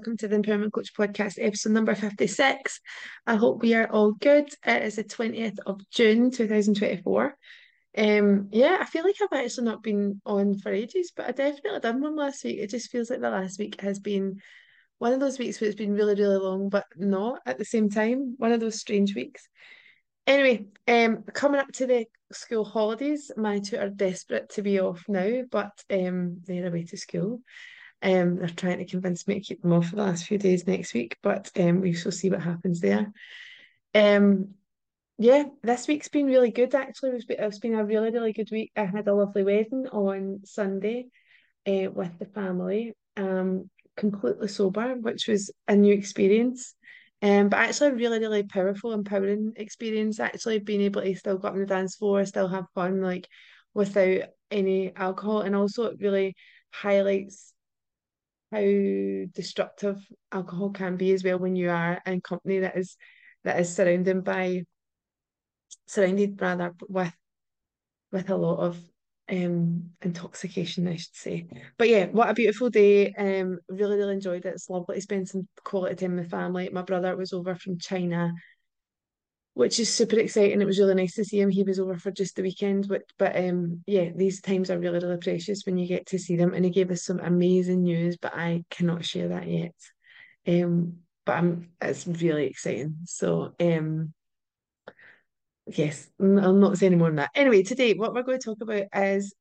welcome to the Empowerment Coach Podcast, episode number 56. I hope we are all good. It is the 20th of June 2024. I feel like I've actually not been on for ages, but I definitely done one last week. It just feels like the last week has been one of those weeks where it's been really, really long, but not at the same time. One of those strange weeks. Anyway, coming up to the school holidays, my two are desperate to be off now, but they're away to school. They're trying to convince me to keep them off for the last few days next week, but we shall see what happens there. Um, this week's been really good actually. It's been a really, really good week. I had a lovely wedding on Sunday with the family, completely sober, which was a new experience. But actually a really, really powerful, empowering experience, actually being able to still go up on the dance floor, still have fun, like without any alcohol. And also it really highlights how destructive alcohol can be as well when you are in company that is surrounded rather with a lot of intoxication, I should say. But yeah, what a beautiful day. Really, really enjoyed it. It's lovely to spend some quality time with family. My brother was over from China, which is super exciting. It was really nice to see him. He was over for just the weekend, but yeah, these times are really, really precious when you get to see them. And he gave us some amazing news, but I cannot share that yet. But it's really exciting. So yes, I'll not say any more than that. Anyway, today what we're going to talk about is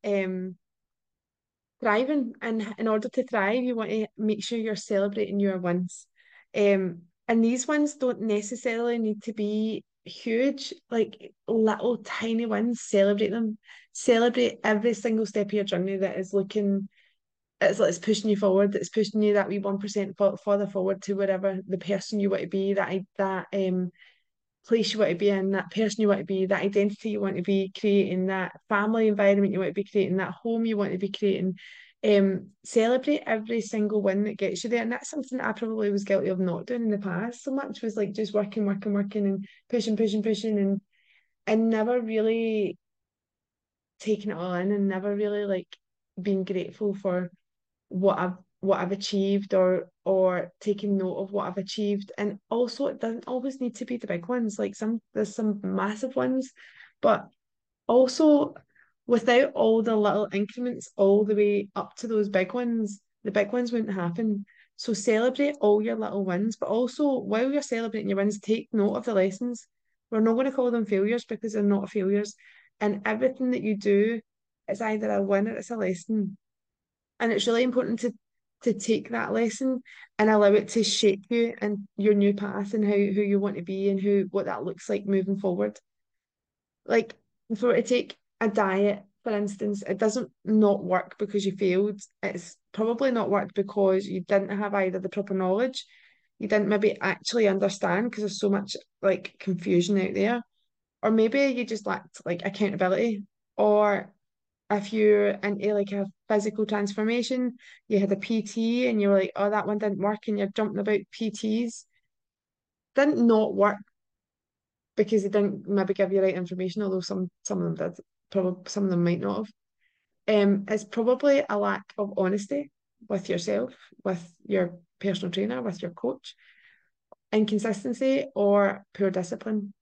thriving. And in order to thrive, you want to make sure you're celebrating your wins. And these wins don't necessarily need to be huge, like little tiny wins. Celebrate them. Celebrate every single step of your journey that is looking, it's pushing you forward, it's pushing you that wee 1% further forward to whatever the person you want to be, that place you want to be in, that person you want to be, that identity you want to be creating, that family environment you want to be creating, that home you want to be creating. Celebrate every single win that gets you there. And that's something that I probably was guilty of not doing in the past so much, was like just working, working, working and pushing, pushing, pushing and never really taking it all in and never really like being grateful for what I've achieved or taking note of what I've achieved. And also it doesn't always need to be the big ones. Like there's some massive ones, but also without all the little increments all the way up to those big ones, the big ones wouldn't happen. So celebrate all your little wins, but also while you're celebrating your wins, take note of the lessons. We're not going to call them failures because they're not failures. And everything that you do is either a win or it's a lesson. And it's really important to take that lesson and allow it to shape you and your new path and who you want to be and what that looks like moving forward. Like for it to take a diet, for instance, it doesn't not work because you failed. It's probably not worked because you didn't have either the proper knowledge, you didn't maybe actually understand because there's so much like confusion out there, or maybe you just lacked like accountability, or if you're into like a physical transformation, you had a PT and you were like, oh, that one didn't work, and you're jumping about PTs. Didn't not work because they didn't maybe give you right information, although some of them did. Probably some of them might not have. It's probably a lack of honesty with yourself, with your personal trainer, with your coach, inconsistency, or poor discipline.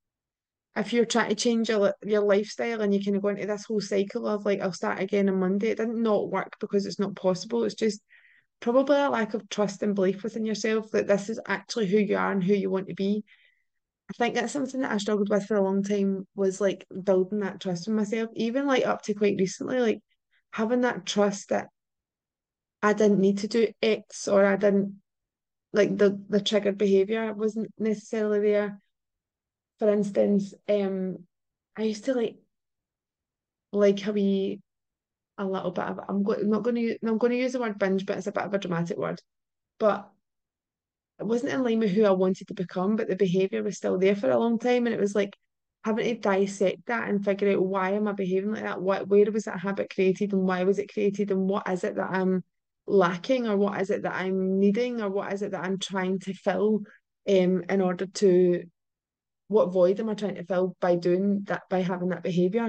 If you're trying to change your lifestyle and you kind of go into this whole cycle of like, I'll start again on Monday, it didn't not work because it's not possible. It's just probably a lack of trust and belief within yourself that this is actually who you are and who you want to be. I think that's something that I struggled with for a long time, was like building that trust in myself, even like up to quite recently, like having that trust that I didn't need to do X, or I didn't like the triggered behavior wasn't necessarily there. For instance, I used to like how we a little bit of I'm going to use the word binge, but it's a bit of a dramatic word. But it wasn't in line with who I wanted to become, but the behavior was still there for a long time, and it was like having to dissect that and figure out, why am I behaving like that? Where was that habit created, and why was it created, and what is it that I'm lacking, or what is it that I'm needing, or what is it that I'm trying to fill, in order to, what void am I trying to fill by doing that, by having that behavior?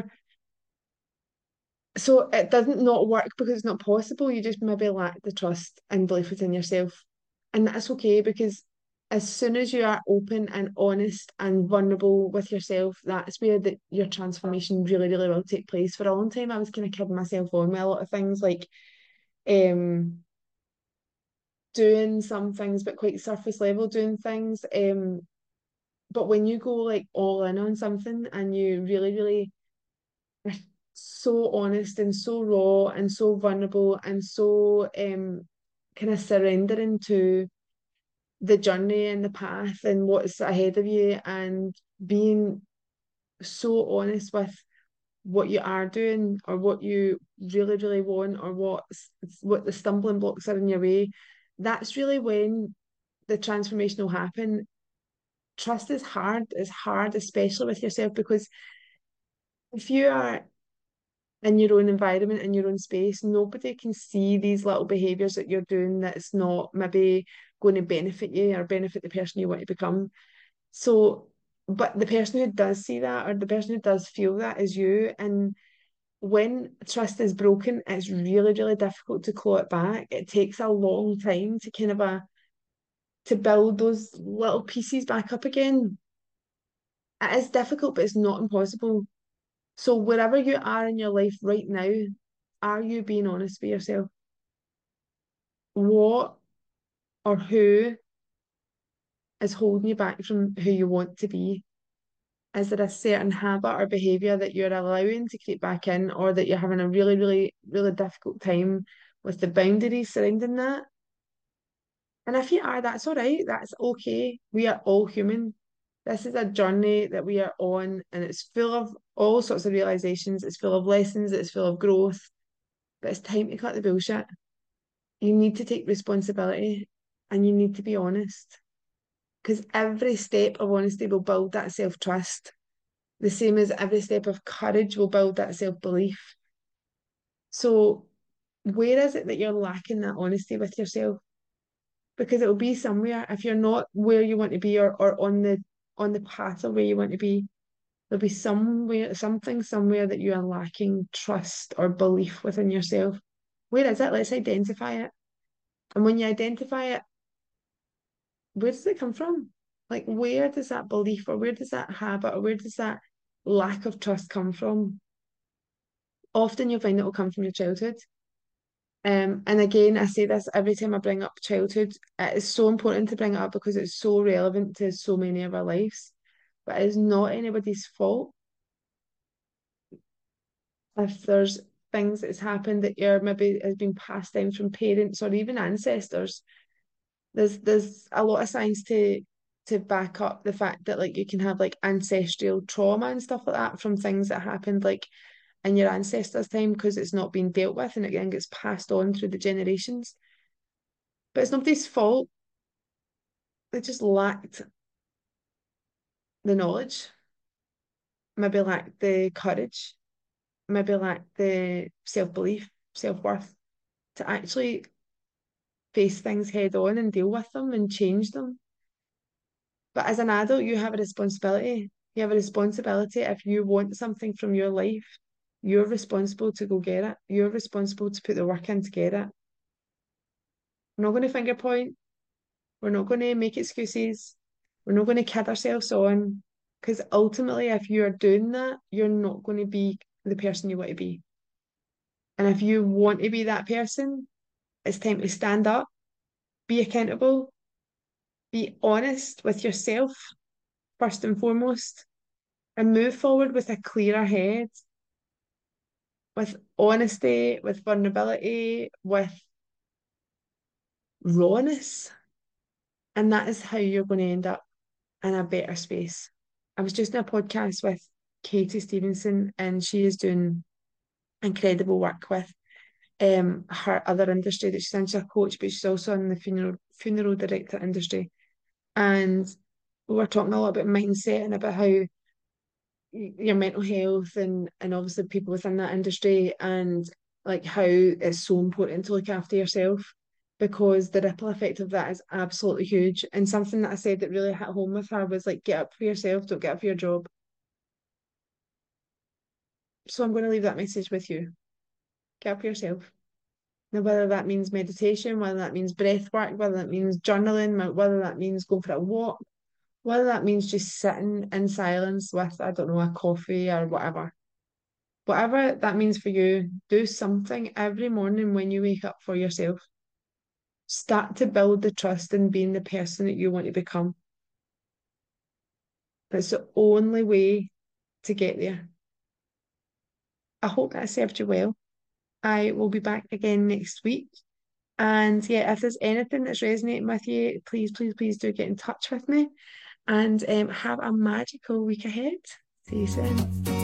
So it doesn't not work because it's not possible. You just maybe lack the trust and belief within yourself. And that's okay because as soon as you are open and honest and vulnerable with yourself, that's where your transformation really, really will take place. For a long time, I was kind of kidding myself on with a lot of things like um doing some things, but quite surface level doing things. But when you go like all in on something and you really, really are so honest and so raw and so vulnerable and so kind of surrendering to the journey and the path and what's ahead of you and being so honest with what you are doing or what you really, really want or what the stumbling blocks are in your way, that's really when the transformation will happen. Trust is hard, especially with yourself, because if you are in your own environment, in your own space, nobody can see these little behaviours that you're doing that's not maybe going to benefit you or benefit the person you want to become. So, but the person who does see that or the person who does feel that is you. And when trust is broken, it's really, really difficult to claw it back. It takes a long time to kind of to build those little pieces back up again. It is difficult, but it's not impossible. So wherever you are in your life right now, are you being honest with yourself? What or who is holding you back from who you want to be? Is there a certain habit or behavior that you're allowing to creep back in, or that you're having a really, really, really difficult time with the boundaries surrounding that? And if you are, that's all right. That's okay. We are all human. This is a journey that we are on, and it's full of all sorts of realizations. It's full of lessons. It's full of growth. But it's time to cut the bullshit. You need to take responsibility and you need to be honest. Because every step of honesty will build that self trust, the same as every step of courage will build that self belief. So, where is it that you're lacking that honesty with yourself? Because it will be somewhere. If you're not where you want to be, or on the path of where you want to be, there'll be somewhere that you are lacking trust or belief within yourself. Where is it? Let's identify it. And when you identify it, where does it come from? Like, where does that belief or where does that habit or where does that lack of trust come from? Often you'll find it will come from your childhood. And again, I say this every time I bring up childhood. It is so important to bring it up because it's so relevant to so many of our lives. But it's not anybody's fault if there's things that's happened that you're maybe has been passed down from parents or even ancestors. There's a lot of science to back up the fact that like you can have like ancestral trauma and stuff like that from things that happened like in your ancestors' time because it's not been dealt with and it then gets passed on through the generations. But it's nobody's fault. They just lacked the knowledge, maybe lacked the courage, maybe lacked the self-belief, self-worth to actually face things head on and deal with them and change them. But as an adult, you have a responsibility. You have a responsibility if you want something from your life, you're responsible to go get it. You're responsible to put the work in to get it. We're not going to finger point. We're not going to make excuses. We're not going to kid ourselves on. Because ultimately, if you're doing that, you're not going to be the person you want to be. And if you want to be that person, it's time to stand up, be accountable, be honest with yourself, first and foremost, and move forward with a clearer head, with honesty, with vulnerability, with rawness. And that is how you're going to end up in a better space. I was just in a podcast with Katie Stevenson, and she is doing incredible work with her other industry that she's in. She's a coach, but she's also in the funeral director industry. And we were talking a lot about mindset and about how your mental health and obviously people within that industry and like how it's so important to look after yourself because the ripple effect of that is absolutely huge. And something that I said that really hit home with her was like, get up for yourself, don't get up for your job. So I'm going to leave that message with you. Get up for yourself. Now, whether that means meditation, whether that means breath work, whether that means journaling, whether that means going for a walk, whether that means just sitting in silence with, I don't know, a coffee or whatever. Whatever that means for you, do something every morning when you wake up for yourself. Start to build the trust in being the person that you want to become. That's the only way to get there. I hope that served you well. I will be back again next week. And yeah, if there's anything that's resonating with you, please, please, please do get in touch with me and have a magical week ahead. See you soon.